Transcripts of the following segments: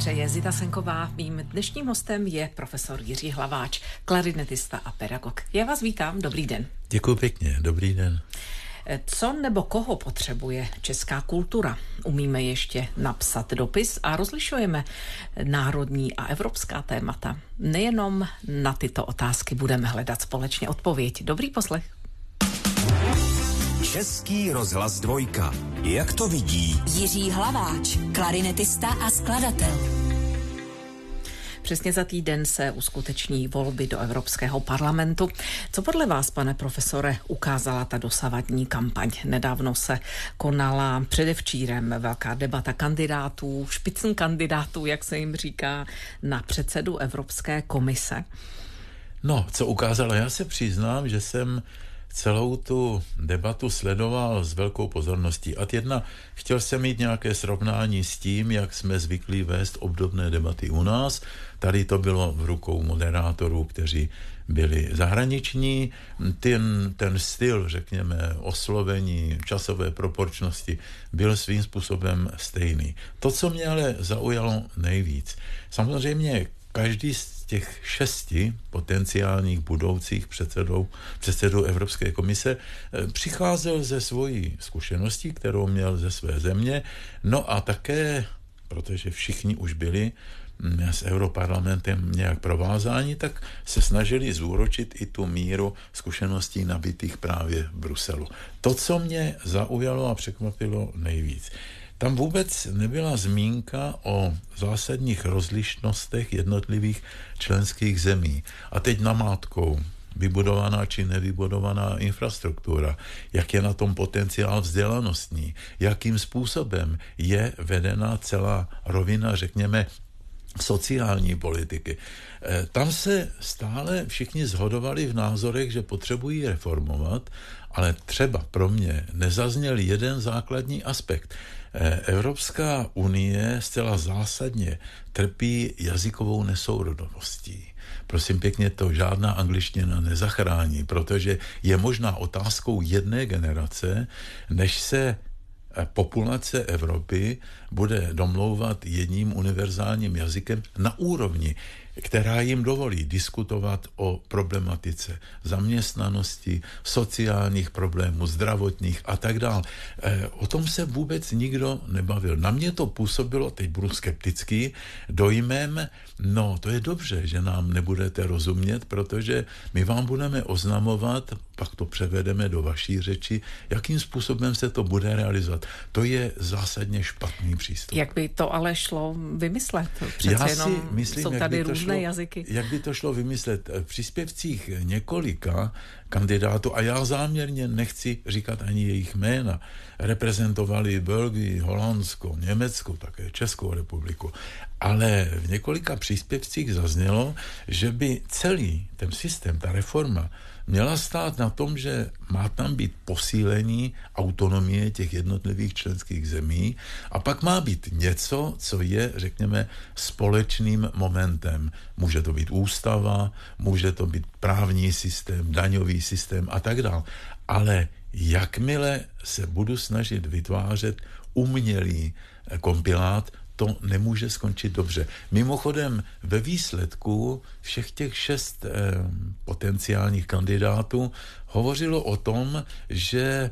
přeje Zita Senková. Mým dnešním hostem je profesor Jiří Hlaváč, klarinetista a pedagog. Já vás vítám, dobrý den. Děkuji pěkně, dobrý den. Co nebo koho potřebuje česká kultura? Umíme ještě napsat dopis a rozlišujeme národní a evropská témata. Nejenom na tyto otázky budeme hledat společně odpověď. Dobrý poslech. Český rozhlas Dvojka. Jak to vidí Jiří Hlaváč, klarinetista a skladatel. Přesně za týden se uskuteční volby do Evropského parlamentu. Co podle vás, pane profesore, ukázala ta dosavadní kampaň? Nedávno se konala předevčírem velká debata kandidátů, špicnkandidátů, jak se jim říká, na předsedu Evropské komise. No, co ukázala? Já se přiznám, že jsem celou tu debatu sledoval s velkou pozorností. A chtěl jsem mít nějaké srovnání s tím, jak jsme zvyklí vést obdobné debaty u nás. Tady to bylo v rukou moderátorů, kteří byli zahraniční. Ten styl, řekněme, oslovení, časové proporčnosti byl svým způsobem stejný. To, co mě ale zaujalo nejvíc, samozřejmě každý z těch 6 potenciálních budoucích předsedů Evropské komise přicházel ze svojí zkušeností, kterou měl ze své země, no a také, protože všichni už byli s Europarlamentem nějak provázáni, tak se snažili zúročit i tu míru zkušeností nabitých právě v Bruselu. To, co mě zaujalo a překvapilo nejvíc, tam vůbec nebyla zmínka o zásadních rozlišnostech jednotlivých členských zemí. A teď namátkou, vybudovaná či nevybudovaná infrastruktura, jak je na tom potenciál vzdělanostní, jakým způsobem je vedena celá rovina, řekněme, sociální politiky. Tam se stále všichni shodovali v názorech, že potřebují reformovat, ale třeba pro mě nezazněl jeden základní aspekt. Evropská unie zcela zásadně trpí jazykovou nesourodovostí. Prosím pěkně, to žádná angličtina nezachrání, protože je možná otázkou jedné generace, než se populace Evropy bude domlouvat jedním univerzálním jazykem na úrovni, která jim dovolí diskutovat o problematice zaměstnanosti, sociálních problémů, zdravotních a tak dále. O tom se vůbec nikdo nebavil. Na mě to působilo, teď budu skeptický, dojmem, no to je dobře, že nám nebudete rozumět, protože my vám budeme oznamovat, pak to převedeme do vaší řeči, jakým způsobem se to bude realizovat. To je zásadně špatný přístup. Jak by to ale šlo vymyslet? Přece jenom jsou tady různé jazyky. Jak by to šlo vymyslet? V příspěvcích několika kandidátů, a já záměrně nechci říkat ani jejich jména, reprezentovali Belgii, Holandsko, Německo, také Českou republiku. Ale v několika příspěvcích zaznělo, že by celý ten systém, ta reforma, měla stát na tom, že má tam být posílení autonomie těch jednotlivých členských zemí a pak má být něco, co je, řekněme, společným momentem. Může to být ústava, může to být právní systém, daňový systém a tak dále. Ale jakmile se budu snažit vytvářet umělý kompilát, to nemůže skončit dobře. Mimochodem, ve výsledku všech těch 6 potenciálních kandidátů hovořilo o tom, že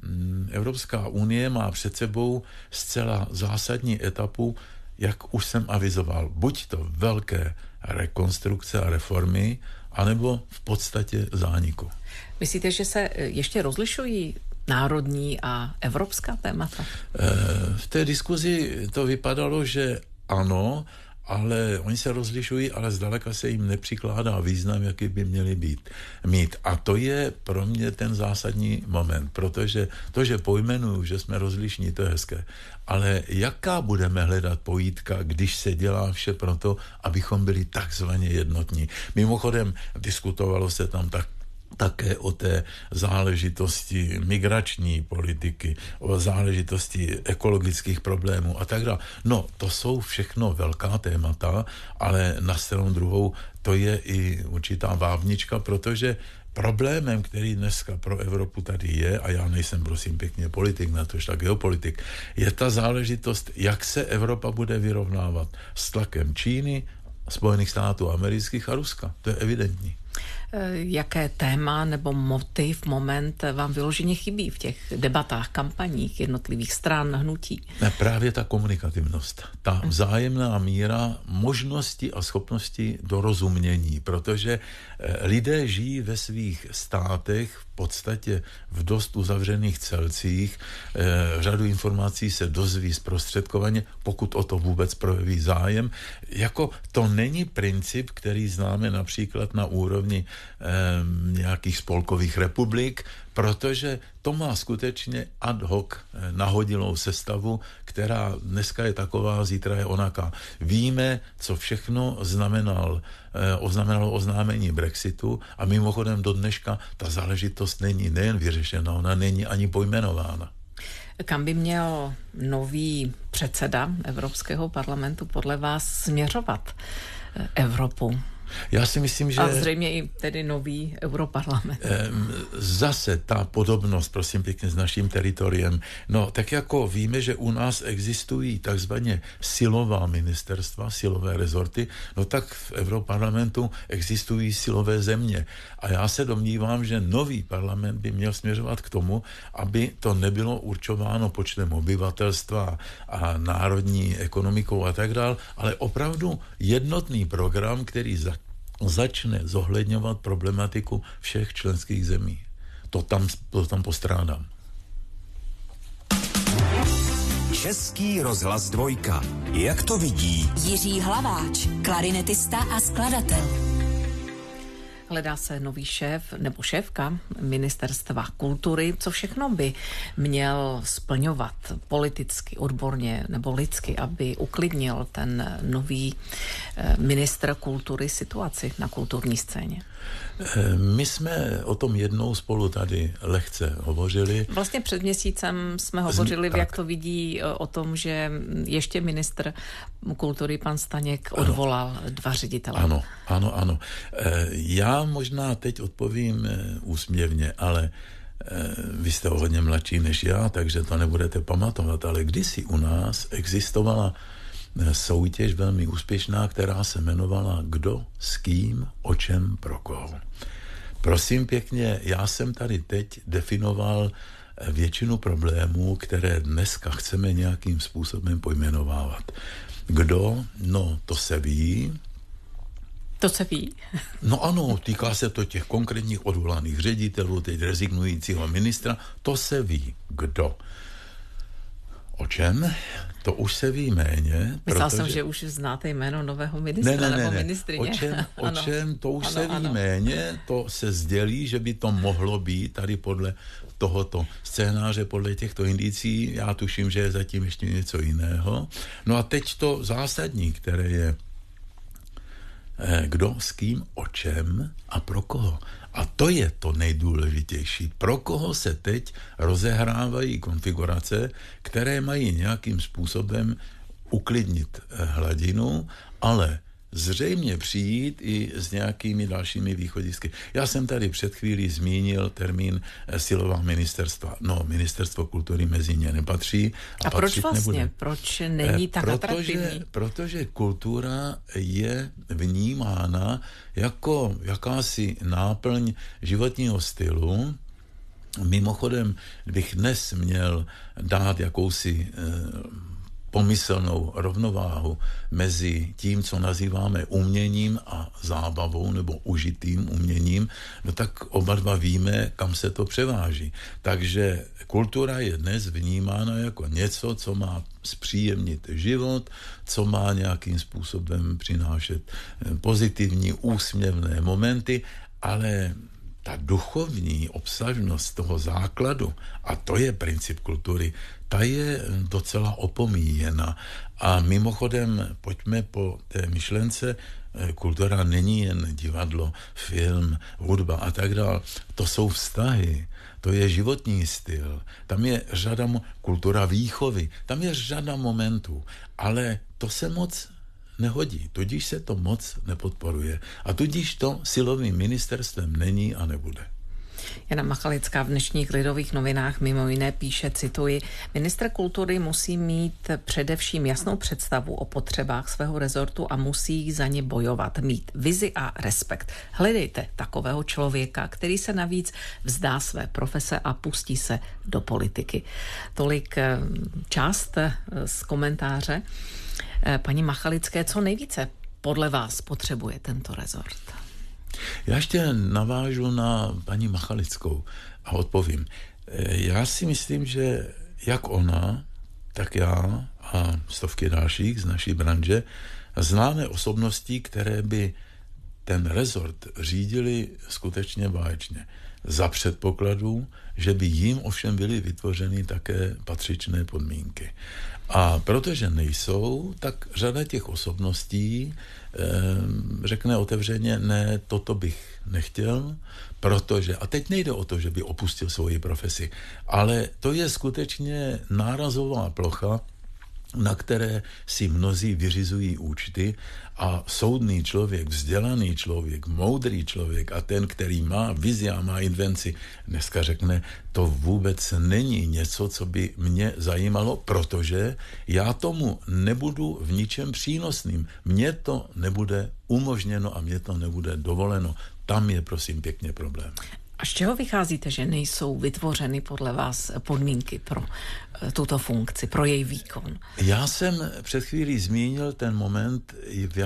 Evropská unie má před sebou zcela zásadní etapu, jak už jsem avizoval, buď to velké rekonstrukce a reformy, anebo v podstatě zániku. Myslíte, že se ještě rozlišují národní a evropská témata? V té diskuzi to vypadalo, že ano, ale oni se rozlišují, ale zdaleka se jim nepřikládá význam, jaký by měli mít. A to je pro mě ten zásadní moment, protože to, že pojmenuju, že jsme rozlišní, to je hezké. Ale jaká budeme hledat pojítka, když se dělá vše pro to, abychom byli takzvaně jednotní? Mimochodem, diskutovalo se tam také o té záležitosti migrační politiky, o záležitosti ekologických problémů a tak dále. No, to jsou všechno velká témata, ale na stranu druhou to je i určitá vábnička, protože problémem, který dneska pro Evropu tady je, a já nejsem prosím pěkně politik, natož tak geopolitik, je ta záležitost, jak se Evropa bude vyrovnávat s tlakem Číny, Spojených států amerických a Ruska. To je evidentní. Jaké téma nebo motiv, moment vám vyloženě chybí v těch debatách, kampaních jednotlivých stran, hnutí? Právě ta komunikativnost, ta vzájemná míra možnosti a schopnosti dorozumění, protože lidé žijí ve svých státech v podstatě v dost uzavřených celcích, řadu informací se dozví zprostředkovaně, pokud o to vůbec projeví zájem. Jako to není princip, který známe například na úrovni nějakých spolkových republik, protože to má skutečně ad hoc nahodilou sestavu, která dneska je taková, zítra je onaká. Víme, co všechno oznamenalo oznámení Brexitu a mimochodem do dneška ta záležitost není nejen vyřešena, ona není ani pojmenována. Kam by měl nový předseda Evropského parlamentu podle vás směřovat Evropu? Já si myslím, že... A zřejmě i tedy nový europarlament. Zase ta podobnost, prosím pěkně, s naším teritoriem. No, tak jako víme, že u nás existují takzvaně silová ministerstva, silové rezorty, no tak v europarlamentu existují silové země. A já se domnívám, že nový parlament by měl směřovat k tomu, aby to nebylo určováno počtem obyvatelstva a národní ekonomikou a tak dál, ale opravdu jednotný program, který začne zohledňovat problematiku všech členských zemí. To tam postrádám. Český rozhlas 2. Jak to vidí Jiří Hlaváč, klarinetista a skladatel. Hledá se nový šéf nebo šéfka Ministerstva kultury. Co všechno by měl splňovat politicky, odborně nebo lidsky, aby uklidnil ten nový ministr kultury situaci na kulturní scéně? My jsme o tom jednou spolu tady lehce hovořili. Vlastně před měsícem jsme hovořili, jak to vidí o tom, že ještě ministr kultury pan Staněk odvolal 2 ředitele. Ano. Já možná teď odpovím úsměvně, ale vy jste o hodně mladší než já, takže to nebudete pamatovat, ale kdysi u nás existovala soutěž velmi úspěšná, která se jmenovala Kdo, s kým, o čem, pro koho. Prosím pěkně, já jsem tady teď definoval většinu problémů, které dneska chceme nějakým způsobem pojmenovávat. Kdo? No, to se ví. To se ví. No ano, týká se to těch konkrétních odvolaných ředitelů, teď rezignujícího ministra, to se ví. Kdo? O čem? To už se ví méně. Myslel jsem, že už znáte jméno nového ministra nebo ministryně. O čem? To už se ví méně, to se sdělí, že by to mohlo být tady podle tohoto scénáře, podle těchto indicí. Já tuším, že je zatím ještě něco jiného. No a teď to zásadní, které je kdo, s kým, o čem a pro koho. A to je to nejdůležitější. Pro koho se teď rozehrávají konfigurace, které mají nějakým způsobem uklidnit hladinu, ale zřejmě přijít i s nějakými dalšími východisky. Já jsem tady před chvílí zmínil termín silová ministerstva. No, ministerstvo kultury mezi ně nepatří. A proč vlastně? Nebude. Proč není tak atraktivní? Protože kultura je vnímána jako jakási náplň životního stylu. Mimochodem, bych dnes měl dát jakousi pomyslnou rovnováhu mezi tím, co nazýváme uměním a zábavou nebo užitým uměním, no tak oba dva víme, kam se to převáží. Takže kultura je dnes vnímána jako něco, co má zpříjemnit život, co má nějakým způsobem přinášet pozitivní, úsměvné momenty, ale ta duchovní obsažnost toho základu, a to je princip kultury, ta je docela opomíjena. A mimochodem, pojďme po té myšlence, kultura není jen divadlo, film, hudba a tak dále. To jsou vztahy, to je životní styl, tam je řada kultura výchovy, tam je řada momentů, ale to se moc nehodí, tudíž se to moc nepodporuje a tudíž to silovým ministerstvem není a nebude. Jana Machalická v dnešních Lidových novinách mimo jiné píše, cituji, ministr kultury musí mít především jasnou představu o potřebách svého rezortu a musí za ně bojovat, mít vizi a respekt. Hledejte takového člověka, který se navíc vzdá své profese a pustí se do politiky. Tolik část z komentáře paní Machalické. Co nejvíce podle vás potřebuje tento rezort? Já ještě navážu na paní Machalickou a odpovím. Já si myslím, že jak ona, tak já a stovky dalších z naší branže známe osobnosti, které by ten rezort řídili skutečně báječně. Za předpokladu, že by jim ovšem byly vytvořeny také patřičné podmínky. A protože nejsou, tak řada těch osobností řekne otevřeně, ne, toto bych nechtěl, protože, a teď nejde o to, že by opustil svoji profesi, ale to je skutečně nárazová plocha, na které si mnozí vyřizují účty a soudný člověk, vzdělaný člověk, moudrý člověk a ten, který má vizi a má invenci, dneska řekne, to vůbec není něco, co by mě zajímalo, protože já tomu nebudu v ničem přínosným. Mně to nebude umožněno a mně to nebude dovoleno. Tam je, prosím, pěkně problém. A z čeho vycházíte, že nejsou vytvořeny podle vás podmínky pro tuto funkci, pro její výkon? Já jsem před chvílí zmínil ten moment, v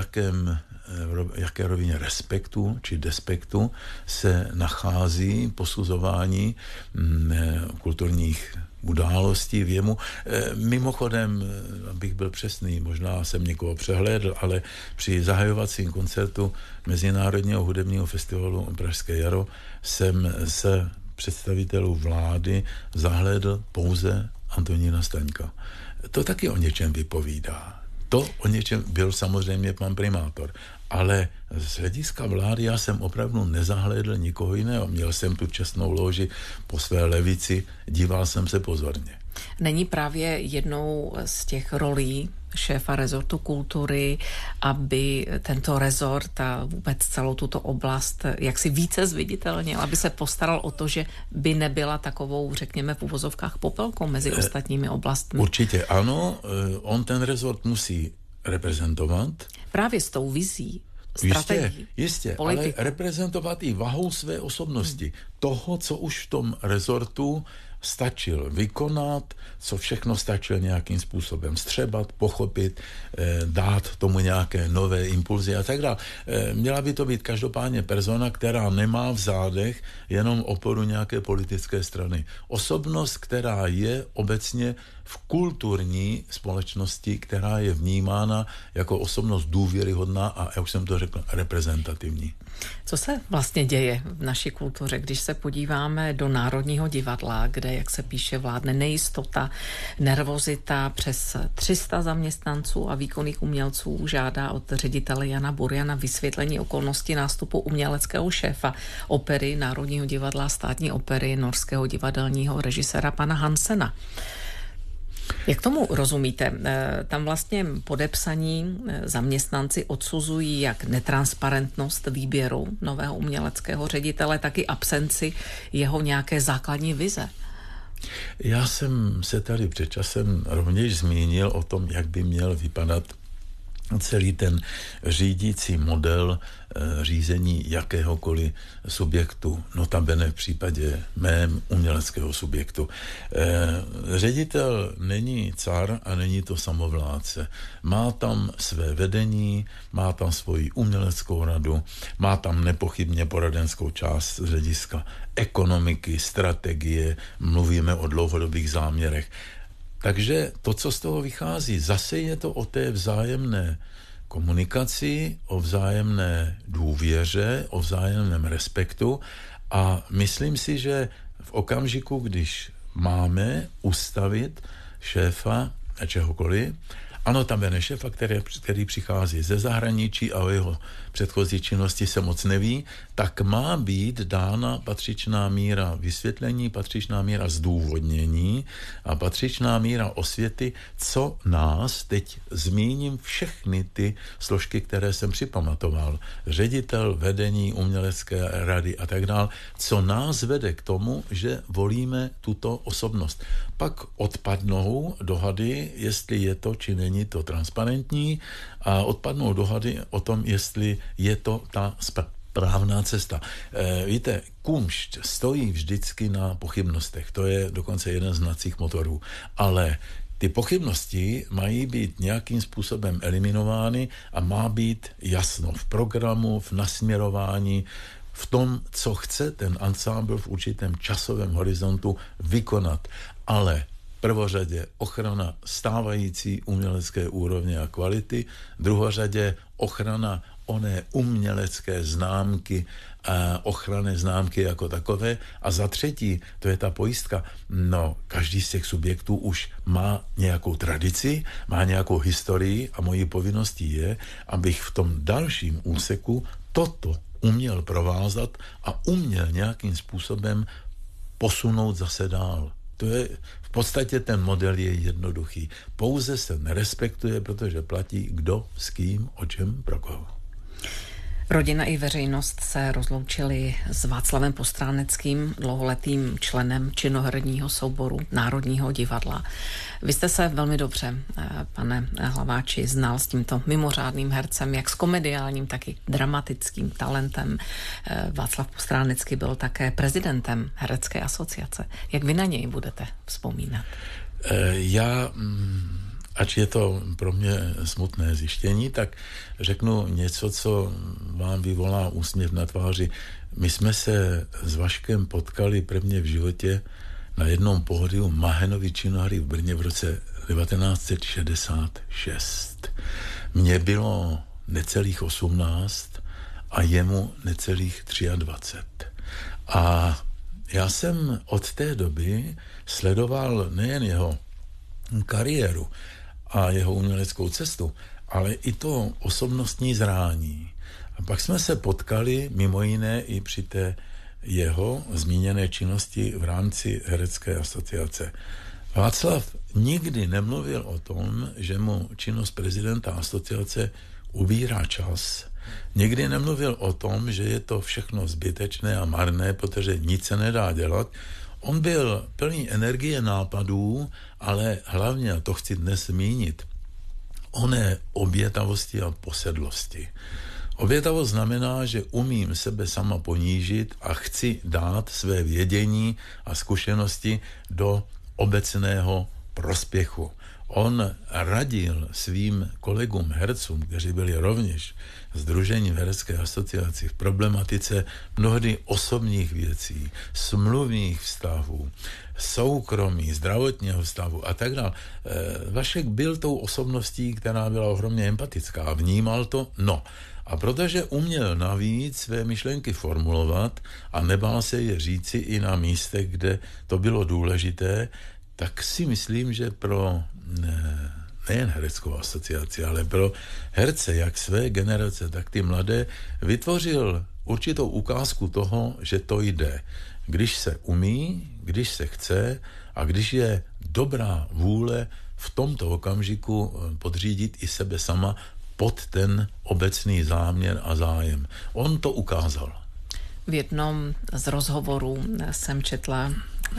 jaké rovině respektu či despektu se nachází posuzování kulturních událostí v jemu. Mimochodem, abych byl přesný, možná jsem někoho přehlédl, ale při zahajovacím koncertu Mezinárodního hudebního festivalu Pražské jaro jsem se představitelů vlády zahlédl pouze Antonína Staňka. To taky o něčem vypovídá. To o něčem byl samozřejmě pan primátor. Ale z hlediska vlády já jsem opravdu nezahlédl nikoho jiného. Měl jsem tu čestnou lóži po své levici, díval jsem se pozorně. Není právě jednou z těch rolí šéfa rezortu kultury, aby tento rezort a vůbec celou tuto oblast jaksi více zviditelnil, aby se postaral o to, že by nebyla takovou, řekněme v uvozovkách, popelkou mezi ostatními oblastmi? Určitě ano, on ten rezort musí reprezentovat. Právě s tou vizí, strategií. Jistě, ale reprezentovat i vahou své osobnosti. Toho, co už v tom rezortu stačil vykonat, co všechno stačil nějakým způsobem střebat, pochopit, dát tomu nějaké nové impulzy a tak dále. Měla by to být každopádně persona, která nemá v zádech jenom oporu nějaké politické strany. Osobnost, která je obecně v kulturní společnosti, která je vnímána jako osobnost důvěryhodná a, já už jsem to řekl, reprezentativní. Co se vlastně děje v naší kultuře, když se podíváme do Národního divadla, kde, jak se píše, vládne nejistota, nervozita, přes 300 zaměstnanců a výkonných umělců žádá od ředitele Jana Burjana vysvětlení okolností nástupu uměleckého šéfa opery Národního divadla, státní opery, norského divadelního režiséra pana Hansena. Jak tomu rozumíte? Tam vlastně podepsaní zaměstnanci odsuzují jak netransparentnost výběru nového uměleckého ředitele, tak i absenci jeho nějaké základní vize. Já jsem se tady před časem rovněž zmínil o tom, jak by měl vypadat celý ten řídící model řízení jakéhokoliv subjektu, notabene v případě mém uměleckého subjektu. Ředitel není car a není to samovládce. Má tam své vedení, má tam svoji uměleckou radu, má tam nepochybně poradenskou část z hlediska ekonomiky, strategie, mluvíme o dlouhodobých záměrech. Takže to, co z toho vychází, zase je to o té vzájemné komunikaci, o vzájemné důvěře, o vzájemném respektu a myslím si, že v okamžiku, když máme ustavit šéfa čehokoliv Ano, tam Benešefa, který přichází ze zahraničí a o jeho předchozí činnosti se moc neví, tak má být dána patřičná míra vysvětlení, patřičná míra zdůvodnění a patřičná míra osvěty, co nás, teď zmíním všechny ty složky, které jsem připamatoval, ředitel, vedení, umělecké rady a tak dál, co nás vede k tomu, že volíme tuto osobnost. Pak odpadnou dohady, jestli je to, či není to transparentní, a odpadnou dohady o tom, jestli je to ta správná cesta. Víte, kumšt stojí vždycky na pochybnostech. To je dokonce jeden z hnacích motorů. Ale ty pochybnosti mají být nějakým způsobem eliminovány a má být jasno v programu, v nasměrování, v tom, co chce ten ansámbl v určitém časovém horizontu vykonat. Ale prvořadě ochrana stávající umělecké úrovně a kvality, druhořadě ochrana oné umělecké známky a ochranné známky jako takové a za třetí, to je ta pojistka, no každý z těch subjektů už má nějakou tradici, má nějakou historii a mojí povinností je, abych v tom dalším úseku toto uměl provázat a uměl nějakým způsobem posunout zase dál. To je, v podstatě ten model je jednoduchý. Pouze se nerespektuje, protože platí kdo, s kým, o čem, pro koho. Rodina i veřejnost se rozloučili s Václavem Postráneckým, dlouholetým členem činoherního souboru Národního divadla. Vy jste se velmi dobře, pane Hlaváči, znal s tímto mimořádným hercem, jak s komediálním, tak i dramatickým talentem. Václav Postránecký byl také prezidentem Herecké asociace. Jak vy na něj budete vzpomínat? Ač je to pro mě smutné zjištění, tak řeknu něco, co vám vyvolá úsměv na tváři. My jsme se s Vaškem potkali prvně v životě na jednom pódiu Mahenovy činohry v Brně v roce 1966. Mně bylo necelých 18 a jemu necelých 23. A já jsem od té doby sledoval nejen jeho kariéru a jeho uměleckou cestu, ale i to osobnostní zrání. A pak jsme se potkali mimo jiné i při té jeho zmíněné činnosti v rámci Herecké asociace. Václav nikdy nemluvil o tom, že mu činnost prezidenta asociace ubírá čas. Nikdy nemluvil o tom, že je to všechno zbytečné a marné, protože nic se nedá dělat. On byl plný energie nápadů, ale hlavně, a to chci dnes zmínit, oné obětavosti a posedlosti. Obětavost znamená, že umím sebe sama ponížit a chci dát své vědění a zkušenosti do obecného prospěchu. On radil svým kolegům hercům, kteří byli rovněž sdružení v Herecké asociaci v problematice mnohdy osobních věcí, smluvních vztahů, soukromí, zdravotního stavu a tak dále. Vašek byl tou osobností, která byla ohromně empatická a vnímal to, a protože uměl navíc své myšlenky formulovat a nebál se je říci i na místech, kde to bylo důležité, tak si myslím, že pro nejen Hereckou asociaci, ale pro herce, jak své generace, tak ty mladé, vytvořil určitou ukázku toho, že to jde. Když se umí, když se chce a když je dobrá vůle v tomto okamžiku podřídit i sebe sama pod ten obecný záměr a zájem. On to ukázal. V jednom z rozhovorů jsem četla,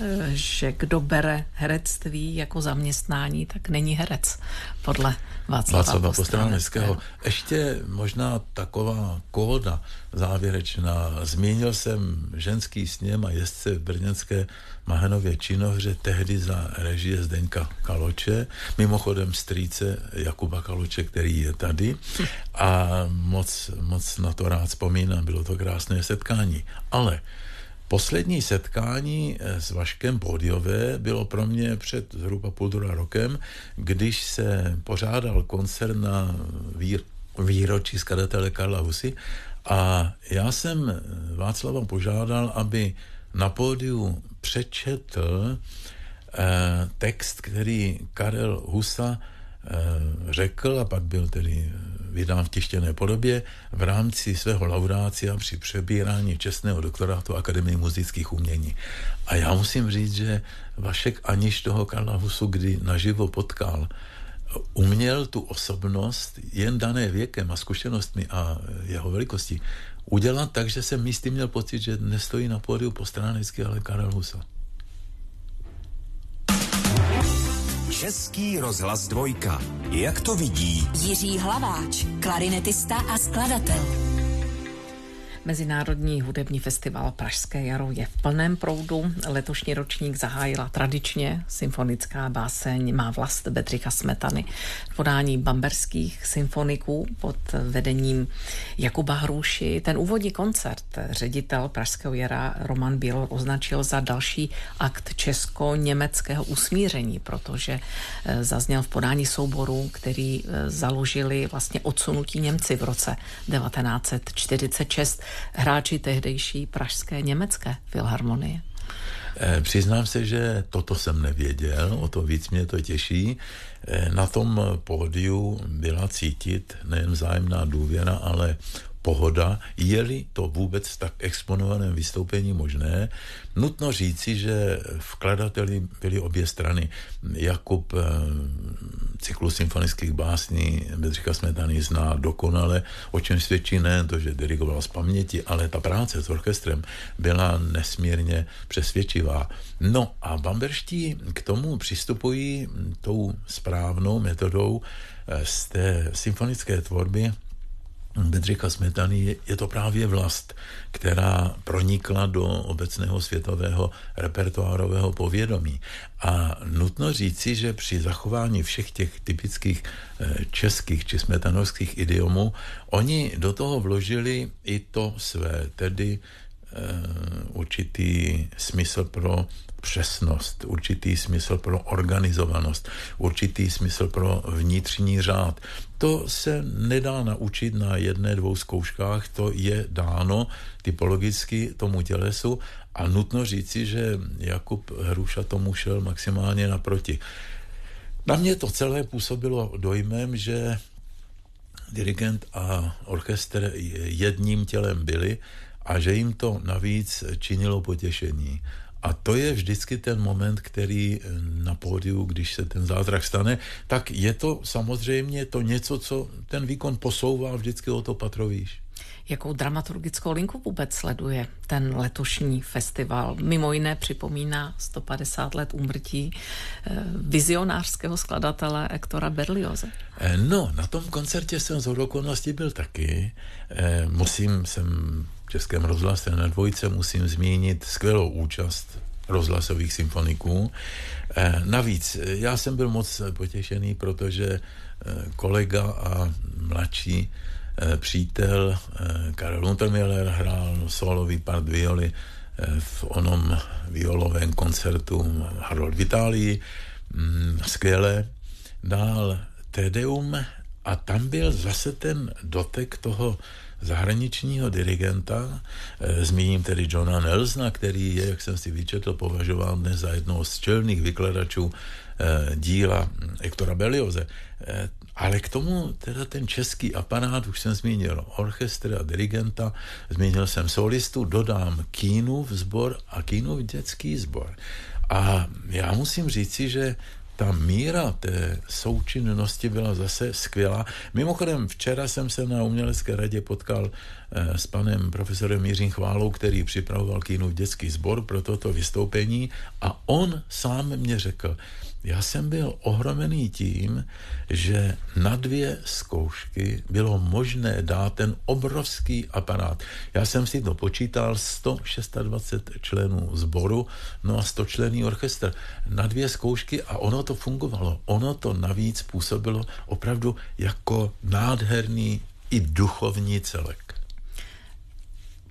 že kdo bere herectví jako zaměstnání, tak není herec, podle Václava Postráneckého. Ještě možná taková kóda závěrečná. Zmínil jsem ženský sněm a jezdce v brněnské Mahenově činohře, tehdy za režie Zdeňka Kaloče, mimochodem strýce Jakuba Kaloče, který je tady, a moc na to rád vzpomínám, bylo to krásné setkání. Ale poslední setkání s Vaškem pódiové bylo pro mě před zhruba půl rokem, když se pořádal koncert na výročí skladatele Karla Husy a já jsem Václava požádal, aby na pódiu přečetl text, který Karel Husa řekl, a pak byl tedy vydán v tištěné podobě, v rámci svého laudácia při přebírání čestného doktorátu Akademie muzických umění. A já musím říct, že Vašek, aniž toho Karla Husu kdy naživo potkal, uměl tu osobnost jen dané věkem a zkušenostmi a jeho velikostí udělat tak, že jsem místy měl pocit, že nestojí na pódiu postránecky, ale Karel Husa. Český rozhlas Dvojka. Jak to vidí Jiří Hlaváč, klarinetista a skladatel. Mezinárodní hudební festival Pražské jaro je v plném proudu. Letošní ročník zahájila tradičně symfonická báseň Má vlast Bedřicha Smetany v podání bamberských symfoniků pod vedením Jakuba Hruši. Ten úvodní koncert ředitel Pražského jara Roman Bílor označil za další akt česko-německého usmíření, protože zazněl v podání souboru, který založili vlastně odsunutí Němci v roce 1946. Hráči tehdejší pražské německé filharmonie. Přiznám se, že toto jsem nevěděl, o to víc mě to těší. Na tom pódiu byla cítit nejen vzájemná důvěra, ale pohoda, je-li to vůbec tak exponovaném vystoupení možné. Nutno říci, že vkladateli byly obě strany. Jakub cyklus symfonických básní Bedřicha Smetany zná dokonale, o čem svědčí nejen to, že dirigoval z paměti, ale ta práce s orchestrem byla nesmírně přesvědčivá. No a bamberští k tomu přistupují tou správnou metodou z té symfonické tvorby Bedřicha Smetany. Je to právě vlast, která pronikla do obecného světového repertoárového povědomí. A nutno říci, že při zachování všech těch typických českých či smetanovských idiomů oni do toho vložili i to své, tedy určitý smysl pro přesnost, určitý smysl pro organizovanost, určitý smysl pro vnitřní řád. To se nedá naučit na 1-2 zkouškách, to je dáno typologicky tomu tělesu a nutno říci, že Jakub Hruša tomu šel maximálně naproti. Na mě to celé působilo dojmem, že dirigent a orchestr jedním tělem byli a že jim to navíc činilo potěšení. A to je vždycky ten moment, který na pódiu, když se ten zázrak stane, tak je to samozřejmě to něco, co ten výkon posouvá vždycky o to patro výš. Jakou dramaturgickou linku vůbec sleduje ten letošní festival? Mimo jiné připomíná 150 let úmrtí vizionářského skladatele Hectora Berlioze. No, na tom koncertě jsem z okolností byl taky. Jsem v Českém rozhlase na Dvojce musím zmínit skvělou účast rozhlasových symfoniků. Navíc já jsem byl moc potěšený, protože kolega a mladší přítel Karel Untermüller hrál solový part violy v onom violovém koncertu Harold v Itálii. Skvěle. Dál Tedeum a tam byl zase ten dotek toho zahraničního dirigenta, zmíním tedy Johna Nelsona, který je, jak jsem si vyčetl, považován dnes za jednoho z čelných vykladačů díla Hectora Berlioze. Ale k tomu teda ten český aparát, už jsem zmínil orchestr a dirigenta, zmínil jsem solistu, dodám Kínův sbor a Kínův dětský sbor. A já musím říci, že ta míra té součinnosti byla zase skvělá. Mimochodem, včera jsem se na Umělecké radě potkal s panem profesorem Jiřím Chválou, který připravoval Kínův dětský sbor pro toto vystoupení a on sám mě řekl, já jsem byl ohromený tím, že na 2 zkoušky bylo možné dát ten obrovský aparát. Já jsem si to počítal, 126 členů sboru, no a 100 členný orchestr na 2 zkoušky a ono to fungovalo. Ono to navíc působilo opravdu jako nádherný i duchovní celek.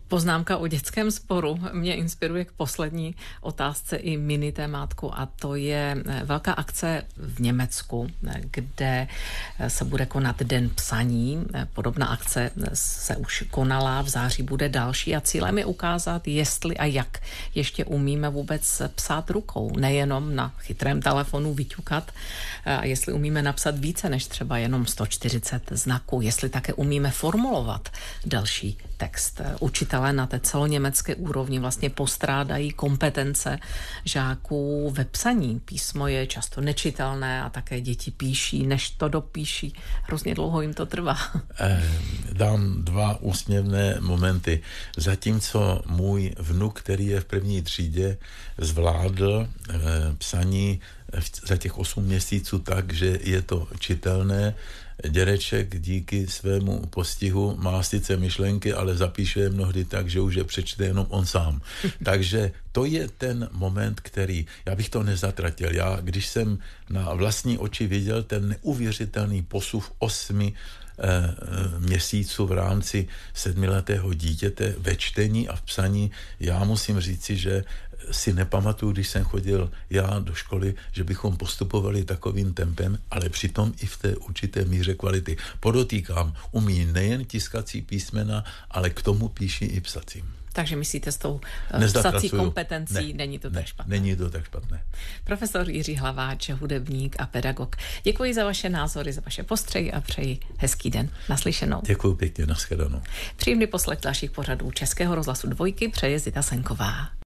Poznámka o dětském sporu mě inspiruje k poslední otázce i mini témátku, a to je velká akce v Německu, kde se bude konat Den psaní. Podobná akce se už konala, v září bude další a cílem je ukázat, jestli a jak ještě umíme vůbec psát rukou, nejenom na chytrém telefonu vyťukat, a jestli umíme napsat více než třeba jenom 140 znaků, jestli také umíme formulovat další text. Učitelé na té celoněmecké úrovni vlastně postrádají kompetence žáků ve psaní. Písmo je často nečitelné a také děti píší, než to dopíší. Hrozně dlouho jim to trvá. Dám dva úsměvné momenty. Zatímco můj vnuk, který je v první třídě, zvládl psaní za těch 8 měsíců tak, že je to čitelné, dědeček díky svému postihu má sice myšlenky, ale zapíše je mnohdy tak, že už je přečte jenom on sám. Takže to je ten moment, který, já bych to nezatratil. Já, když jsem na vlastní oči viděl ten neuvěřitelný posuv 8 měsíců v rámci 7letého dítěte ve čtení a v psaní, já musím říci, že si nepamatuju, když jsem chodil já do školy, že bychom postupovali takovým tempem, ale přitom i v té určité míře kvality. Podotýkám, umí nejen tiskací písmena, ale k tomu píší i psacím. Takže myslíte s tou psací kompetencí, není to tak špatné? Není to tak špatné. Profesor Jiří Hlaváč, hudebník a pedagog. Děkuji za vaše názory, za vaše postřehy a přeji hezký den. Naslyšenou. Děkuji pěkně, nashledanou. Příjemný poslech dalších pořadů Českého rozhlasu 2 přeje Zita Senková.